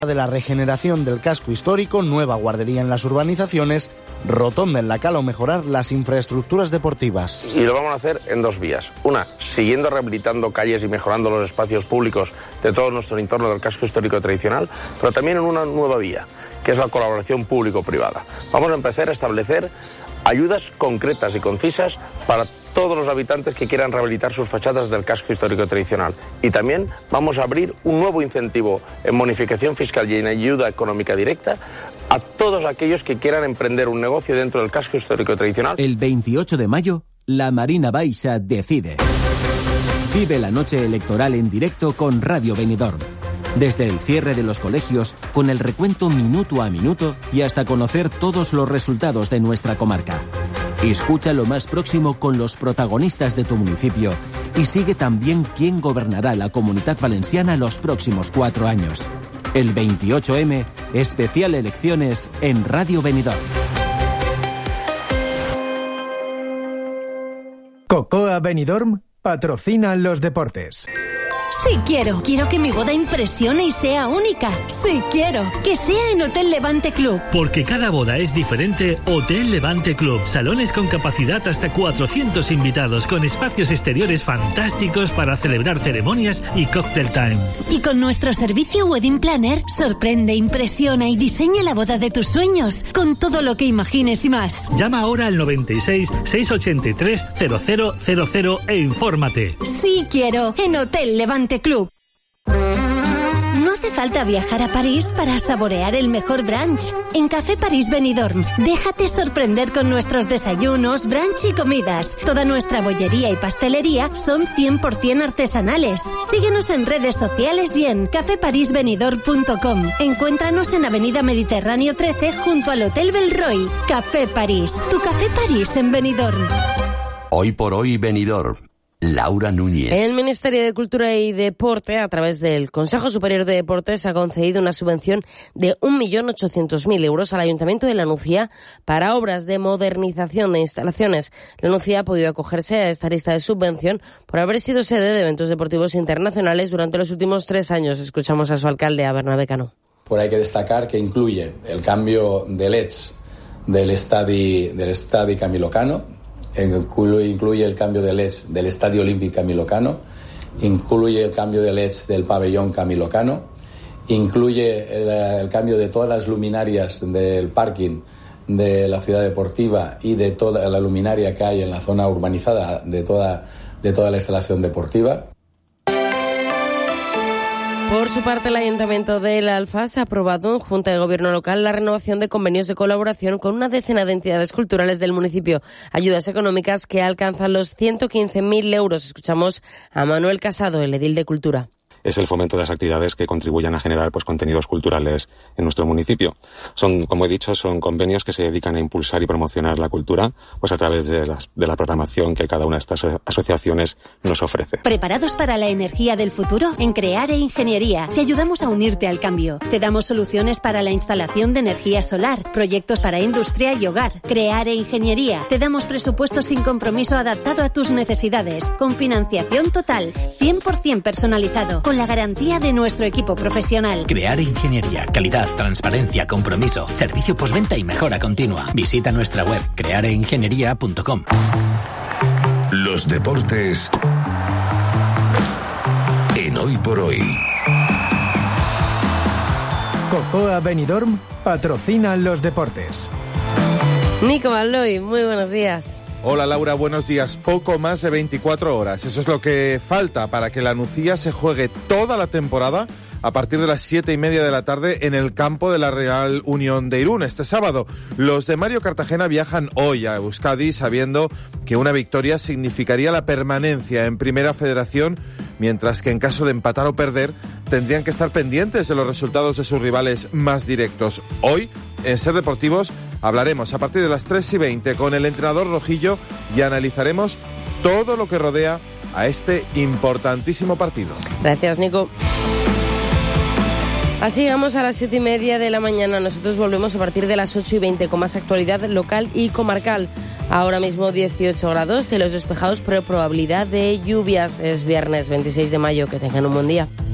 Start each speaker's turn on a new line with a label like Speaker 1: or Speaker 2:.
Speaker 1: de la regeneración del casco histórico, nueva guardería en las urbanizaciones, rotonda en la Cala o mejorar las infraestructuras deportivas.
Speaker 2: Y lo vamos a hacer en dos vías. Una, siguiendo rehabilitando calles y mejorando los espacios públicos de todo nuestro entorno del casco histórico tradicional, pero también en una nueva vía, que es la colaboración público-privada. Vamos a empezar a establecer ayudas concretas y concisas para todos los habitantes que quieran rehabilitar sus fachadas del casco histórico tradicional. Y también vamos a abrir un nuevo incentivo en bonificación fiscal y en ayuda económica directa a todos aquellos que quieran emprender un negocio dentro del casco histórico tradicional.
Speaker 3: El 28 de mayo, la Marina Baixa decide. Vive la noche electoral en directo con Radio Benidorm. Desde el cierre de los colegios, con el recuento minuto a minuto y hasta conocer todos los resultados de nuestra comarca. Escucha lo más próximo con los protagonistas de tu municipio y sigue también quién gobernará la Comunidad Valenciana los próximos 4 años. El 28M, especial elecciones en Radio Benidorm.
Speaker 4: Cocoa Benidorm patrocina los deportes.
Speaker 5: Sí quiero que mi boda impresione y sea única. Sí quiero que sea en Hotel Levante Club.
Speaker 6: Porque cada boda es diferente, Hotel Levante Club. Salones con capacidad hasta 400 invitados, con espacios exteriores fantásticos para celebrar ceremonias y cocktail time.
Speaker 5: Y con nuestro servicio Wedding Planner, sorprende, impresiona y diseña la boda de tus sueños, con todo lo que imagines y más.
Speaker 6: Llama ahora al 96 683 0000 e infórmate.
Speaker 5: Sí quiero en Hotel Levante Club. No hace falta viajar a París para saborear el mejor brunch. En Café París Benidorm, déjate sorprender con nuestros desayunos, brunch y comidas. Toda nuestra bollería y pastelería son 100% artesanales. Síguenos en redes sociales y en cafeparisbenidorm.com. Encuéntranos en Avenida Mediterráneo 13 junto al Hotel Belroy. Café París, tu Café París en Benidorm.
Speaker 7: Hoy por hoy Benidorm. Laura Núñez.
Speaker 8: El Ministerio de Cultura y Deporte, a través del Consejo Superior de Deportes, ha concedido una subvención de 1.800.000 euros al Ayuntamiento de La Nucía para obras de modernización de instalaciones. La Nucía ha podido acogerse a esta lista de subvención por haber sido sede de eventos deportivos internacionales durante los últimos 3 años. Escuchamos a su alcalde, a Bernabé Cano.
Speaker 9: Hay que destacar que incluye el cambio de LEDs del Estadi Camilo Cano, incluye el cambio de LEDs del Estadio Olímpico Camilo Cano, incluye el cambio de LEDs del pabellón Camilo Cano, incluye el cambio de todas las luminarias del parking de la ciudad deportiva y de toda la luminaria que hay en la zona urbanizada de toda la instalación deportiva.
Speaker 8: Por su parte, el Ayuntamiento de La Alfaz ha aprobado en Junta de Gobierno Local la renovación de convenios de colaboración con una decena de entidades culturales del municipio. Ayudas económicas que alcanzan los 115.000 euros. Escuchamos a Manuel Casado, el edil de Cultura.
Speaker 10: Es el fomento de las actividades que contribuyan a generar contenidos culturales en nuestro municipio. Son, como he dicho, son convenios que se dedican a impulsar y promocionar la cultura a través de la programación que cada una de estas asociaciones nos ofrece.
Speaker 5: ¿Preparados para la energía del futuro? En Creare Ingeniería te ayudamos a unirte al cambio. Te damos soluciones para la instalación de energía solar, proyectos para industria y hogar. Creare Ingeniería. Te damos presupuesto sin compromiso adaptado a tus necesidades, con financiación total, 100% personalizado, con la garantía de nuestro equipo profesional.
Speaker 11: Creare Ingeniería, calidad, transparencia, compromiso, servicio postventa y mejora continua. Visita nuestra web creareingeniería.com.
Speaker 7: Los deportes en Hoy por Hoy.
Speaker 4: Cocoa Benidorm patrocina los deportes.
Speaker 8: Nico Malloy, muy buenos días.
Speaker 12: Hola Laura, buenos días. Poco más de 24 horas. Eso es lo que falta para que la Nucía se juegue toda la temporada a partir de las 7:30 de la tarde en el campo de la Real Unión de Irún. Este sábado, los de Mario Cartagena viajan hoy a Euskadi sabiendo que una victoria significaría la permanencia en Primera Federación, mientras que en caso de empatar o perder tendrían que estar pendientes de los resultados de sus rivales más directos. Hoy, en Ser Deportivos, hablaremos a partir de las 3:20 con el entrenador rojillo y analizaremos todo lo que rodea a este importantísimo partido.
Speaker 8: Gracias, Nico. Así llegamos a las 7:30 de la mañana. Nosotros volvemos a partir de las 8:20 con más actualidad local y comarcal. Ahora mismo 18 grados, cielos despejados, pero probabilidad de lluvias. Es viernes 26 de mayo. Que tengan un buen día.